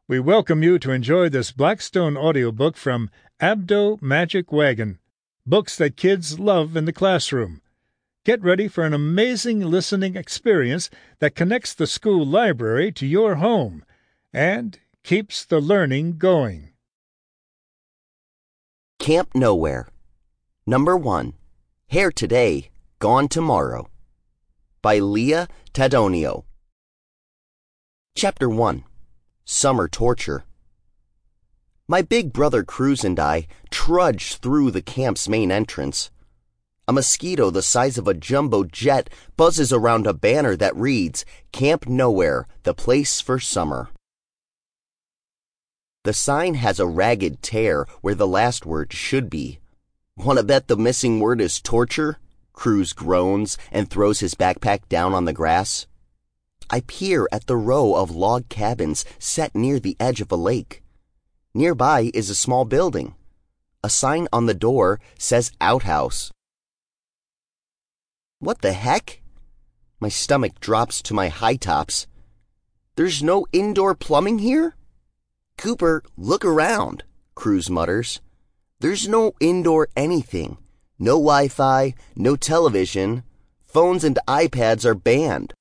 We welcome you to enjoy this Blackstone audiobook from Abdo Magic Wagon, books that kids love in the classroom. Get ready for an amazing listening experience that connects the school library to your home and keeps the learning going. Camp Nowhere. Number 1. Hair Today, Gone Tomorrow. By Leah Tadonio. Chapter 1. Summer Torture. My big brother Cruz and I trudged through the camp's main entrance. A mosquito the size of a jumbo jet buzzes around a banner that reads, Camp Nowhere, the place for summer. The sign has a ragged tear where the last word should be. Wanna bet the missing word is torture? Cruz groans and throws his backpack down on the grass. I peer at the row of log cabins set near the edge of a lake. Nearby is a small building. A sign on the door says outhouse. What the heck? My stomach drops to my high tops. There's no indoor plumbing here? Cooper, look around, Cruz mutters. There's no indoor anything. No Wi-Fi, no television. Phones and iPads are banned.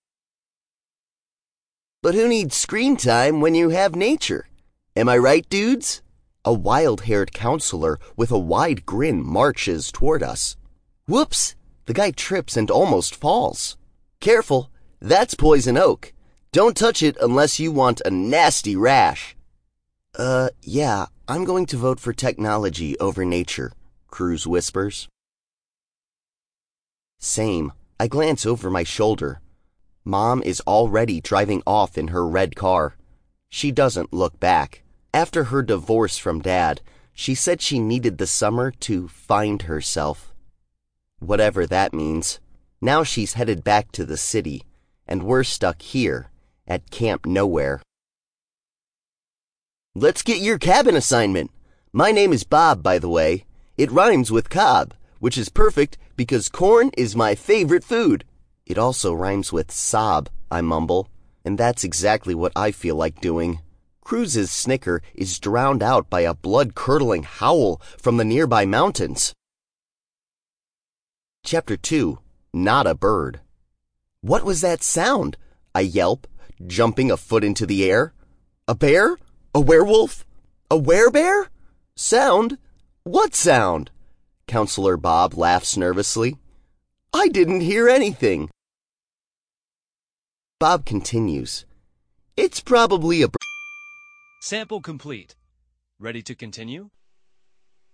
But who needs screen time when you have nature? Am I right, dudes? A wild-haired counselor with a wide grin marches toward us. Whoops! The guy trips and almost falls. Careful, that's poison oak. Don't touch it unless you want a nasty rash. Yeah, I'm going to vote for technology over nature, Cruz whispers. Same. I glance over my shoulder. Mom is already driving off in her red car. She doesn't look back. After her divorce from Dad, she said she needed the summer to find herself. Whatever that means. Now she's headed back to the city, and we're stuck here at Camp Nowhere. Let's get your cabin assignment. My name is Bob, by the way. It rhymes with cob, which is perfect because corn is my favorite food. It also rhymes with sob, I mumble, and that's exactly what I feel like doing. Cruz's snicker is drowned out by a blood-curdling howl from the nearby mountains. Chapter 2. Not a Bird. What was that sound? I yelp, jumping a foot into the air. A bear? A werewolf? A werebear? Sound? What sound? Counselor Bob laughs nervously. I didn't hear anything. Bob continues. It's probably a bird. Sample complete. Ready to continue?